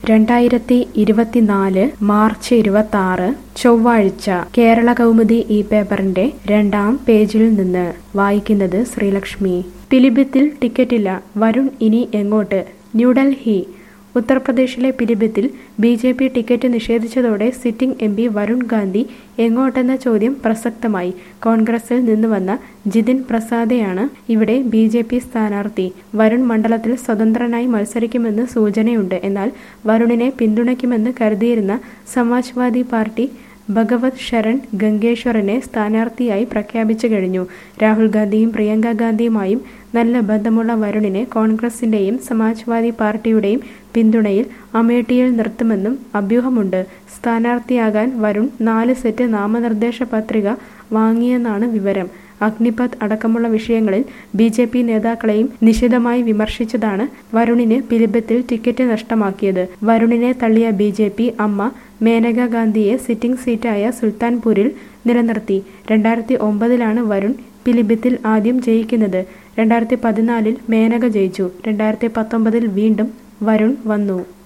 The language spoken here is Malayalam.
2024 മാർച്ച് 26 ചൊവ്വാഴ്ച കേരള കൗമുദി ഈ പേപ്പറിന്റെ 2-ാം പേജിൽ നിന്ന് വായിക്കുന്നത് ശ്രീലക്ഷ്മി. പിലിഭിത്തിൽ ടിക്കറ്റില്ല, വരുൺ ഇനി എങ്ങോട്ട്? ന്യൂഡൽഹി. ഉത്തർപ്രദേശിലെ പിലിഭിത്തിൽ ബി.ജെ.പി. ടിക്കറ്റ് നിഷേധിച്ചതോടെ സിറ്റിംഗ് എം.പി. വരുൺ ഗാന്ധി എങ്ങോട്ടെന്ന ചോദ്യം പ്രസക്തമായി. കോൺഗ്രസിൽ നിന്ന് വന്ന ജിതിൻ പ്രസാദയാണ് ഇവിടെ ബി.ജെ.പി. സ്ഥാനാർത്ഥി. വരുൺ മണ്ഡലത്തിൽ സ്വതന്ത്രനായി മത്സരിക്കുമെന്ന് സൂചനയുണ്ട്. എന്നാൽ വരുണിനെ പിന്തുണയ്ക്കുമെന്ന് കരുതിയിരുന്ന സമാജ്വാദി പാർട്ടി ഭഗവത് ശരൺ ഗംഗേശ്വറിനെ സ്ഥാനാർത്ഥിയായി പ്രഖ്യാപിച്ചു കഴിഞ്ഞു. രാഹുൽ ഗാന്ധിയും പ്രിയങ്ക ഗാന്ധിയുമായും നല്ല ബന്ധമുള്ള വരുണിനെ കോൺഗ്രസിന്റെയും സമാജ്വാദി പാർട്ടിയുടെയും പിന്തുണയിൽ അമേഠിയിൽ നിർത്തുമെന്നും അഭ്യൂഹമുണ്ട്. സ്ഥാനാർത്ഥിയാകാൻ വരുൺ 4 സെറ്റ് നാമനിർദ്ദേശ പത്രിക വാങ്ങിയെന്നാണ് വിവരം. അഗ്നിപഥ് അടക്കമുള്ള വിഷയങ്ങളിൽ ബി.ജെ.പി. നേതാക്കളെയും നിശിതമായി വിമർശിച്ചതാണ് വരുണിന് പിലിഭിത്തിൽ ടിക്കറ്റ് നഷ്ടമാക്കിയത്. വരുണിനെ തള്ളിയ ബി.ജെ.പി. അമ്മ മേനക ഗാന്ധിയെ സിറ്റിംഗ് സീറ്റായ സുൽത്താൻപൂരിൽ നിലനിർത്തി. 2009-ലാണ് വരുൺ പിലിഭിത്തിൽ ആദ്യം ജയിക്കുന്നത്. 2014-ൽ മേനക ജയിച്ചു. 2019-ൽ വീണ്ടും വരുൺ വന്നു.